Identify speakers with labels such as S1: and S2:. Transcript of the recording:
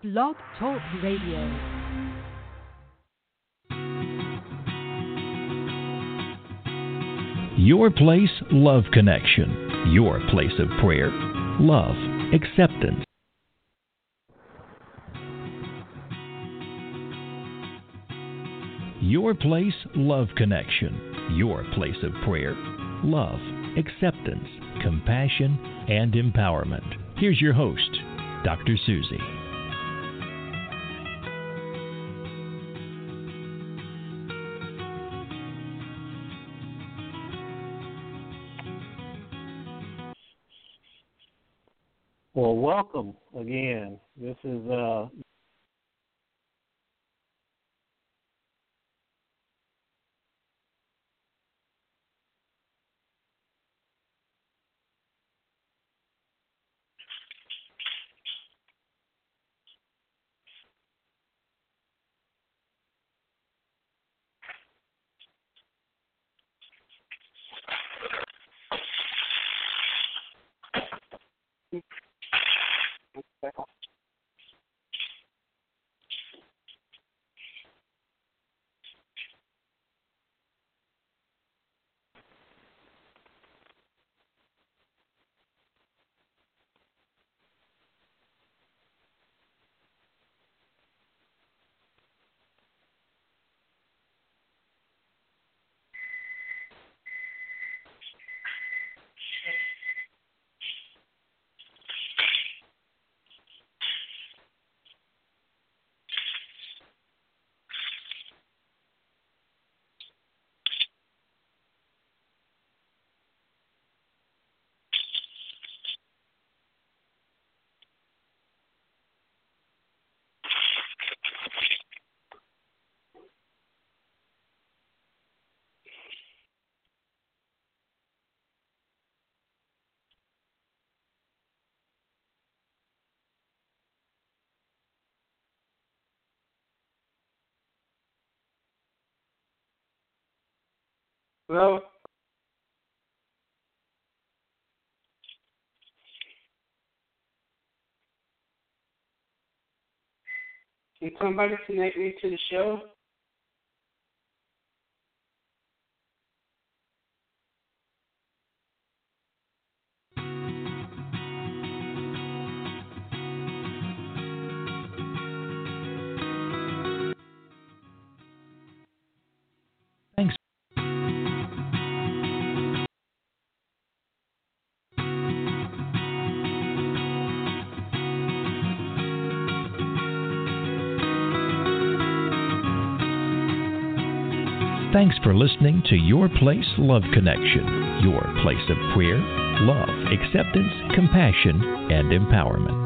S1: Blog Talk Radio.
S2: Your Place Love Connection. Your place of prayer, love, acceptance. Your Place Love Connection. Your place of prayer, love, acceptance, compassion, and empowerment. Here's your host, Dr. Susie.
S3: Well, welcome again. This is
S4: Hello? Can somebody connect me to the show?
S2: Thanks. Thanks for listening to Your Place Love Connection, your place of prayer, love, acceptance, compassion, and empowerment.